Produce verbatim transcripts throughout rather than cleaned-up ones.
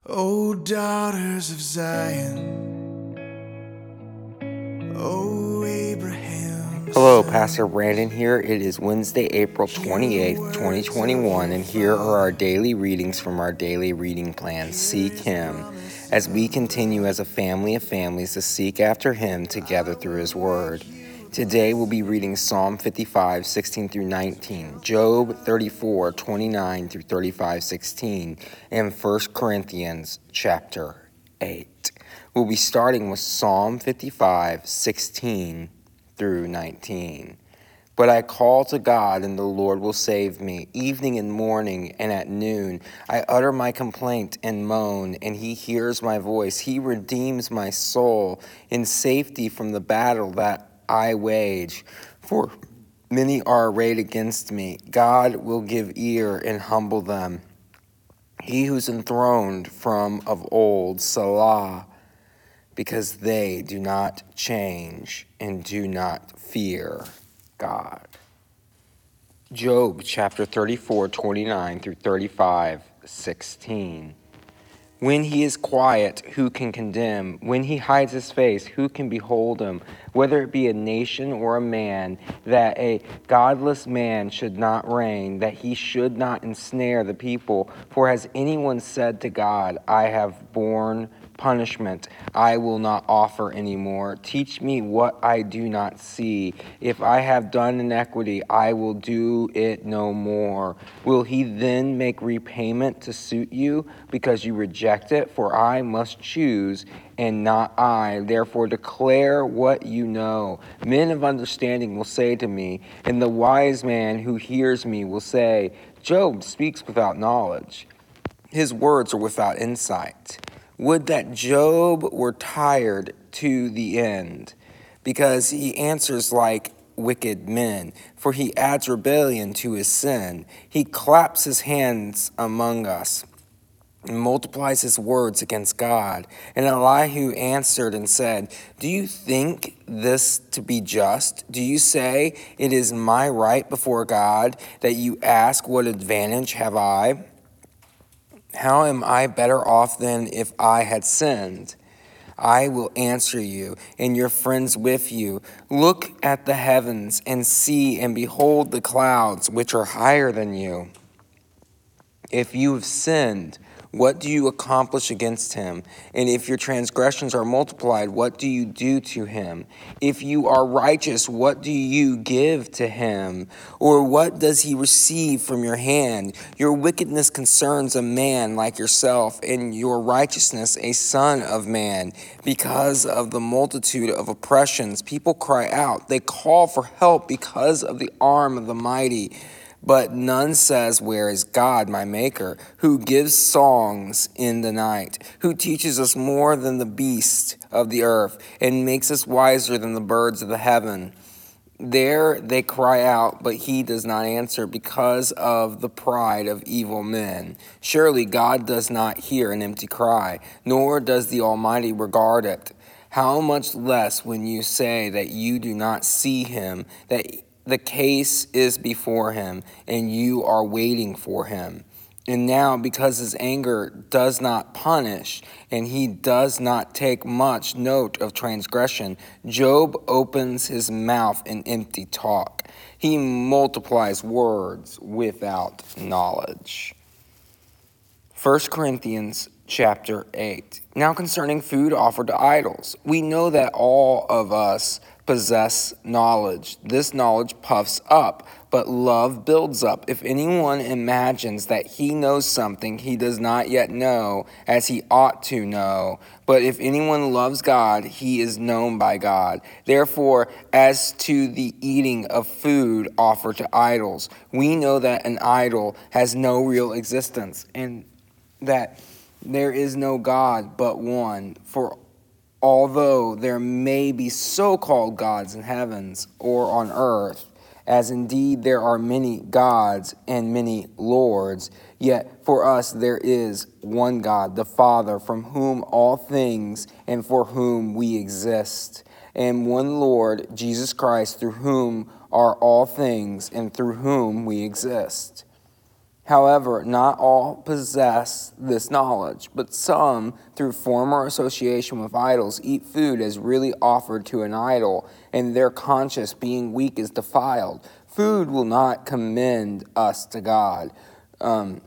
O daughters of Zion, O Abraham. Hello, Pastor Brandon here. It is Wednesday, April twenty-eighth, twenty twenty-one, and here are our daily readings from our daily reading plan, Seek Him, as we continue as a family of families to seek after Him together through His Word. Today we'll be reading Psalm fifty-five, sixteen through nineteen, Job thirty-four, twenty-nine through thirty-five, sixteen, and First Corinthians chapter eight. We'll be starting with Psalm fifty-five, sixteen through nineteen. But I call to God, and the Lord will save me. Evening and morning and at noon I utter my complaint and moan, and He hears my voice. He redeems my soul in safety from the battle that I wage. For many are arrayed against me. God will give ear and humble them. He who's enthroned from of old, Salah, because they do not change and do not fear God. Job chapter thirty-four, twenty-nine through thirty-five, sixteen. When he is quiet, who can condemn? When he hides his face, who can behold him? Whether it be a nation or a man, that a godless man should not reign, that he should not ensnare the people. For has anyone said to God, I have borne punishment, I will not offer any more. Teach me what I do not see. If I have done iniquity, I will do it no more. Will he then make repayment to suit you, because you reject it? For I must choose, and not I. Therefore declare what you know. Men of understanding will say to me, and the wise man who hears me will say, Job speaks without knowledge. His words are without insight. Would that Job were tired to the end, because he answers like wicked men, for he adds rebellion to his sin. He claps his hands among us and multiplies his words against God. And Elihu answered and said, Do you think this to be just? Do you say, it is my right before God, that you ask, what advantage have I? How am I better off than if I had sinned? I will answer you, and your friends with you. Look at the heavens and see, and behold the clouds, which are higher than you. If you have sinned, what do you accomplish against him? And if your transgressions are multiplied, what do you do to him? If you are righteous, what do you give to him? Or what does he receive from your hand? Your wickedness concerns a man like yourself, and your righteousness a son of man. Because of the multitude of oppressions, people cry out. They call for help because of the arm of the mighty. But none says, Where is God, my Maker, who gives songs in the night, who teaches us more than the beasts of the earth, and makes us wiser than the birds of the heaven? There they cry out, but he does not answer, because of the pride of evil men. Surely God does not hear an empty cry, nor does the Almighty regard it. How much less when you say that you do not see him, that the case is before him, and you are waiting for him. And now, because his anger does not punish, and he does not take much note of transgression, Job opens his mouth in empty talk. He multiplies words without knowledge. First Corinthians chapter eight. Now concerning food offered to idols, we know that all of us possess knowledge. This knowledge puffs up, but love builds up. If anyone imagines that he knows something, he does not yet know as he ought to know. But if anyone loves God, he is known by God. Therefore, as to the eating of food offered to idols, we know that an idol has no real existence, and that there is no God but one. For although there may be so-called gods in heavens or on earth, as indeed there are many gods and many lords, yet for us there is one God, the Father, from whom all things and for whom we exist, and one Lord, Jesus Christ, through whom are all things and through whom we exist. However, not all possess this knowledge, but some, through former association with idols, eat food as really offered to an idol, and their conscience, being weak, is defiled. Food will not commend us to God. Um,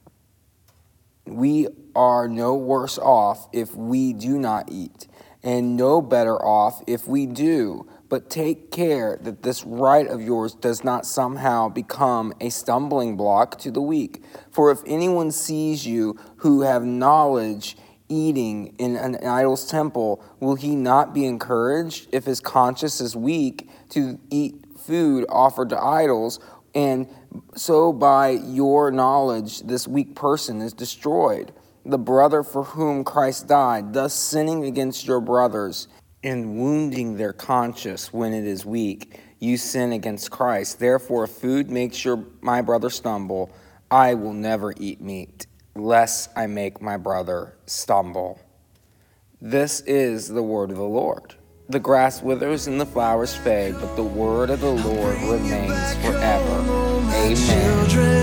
we are no worse off if we do not eat, and no better off if we do. But take care that this right of yours does not somehow become a stumbling block to the weak. For if anyone sees you who have knowledge eating in an idol's temple, will he not be encouraged if his conscience is weak to eat food offered to idols? And so by your knowledge, this weak person is destroyed. The brother for whom Christ died, thus sinning against your brothers, and wounding their conscience when it is weak, you sin against Christ. Therefore, if food makes your my brother stumble, I will never eat meat, lest I make my brother stumble. This is the word of the Lord. The grass withers and the flowers fade, but the word of the Lord remains forever. Amen.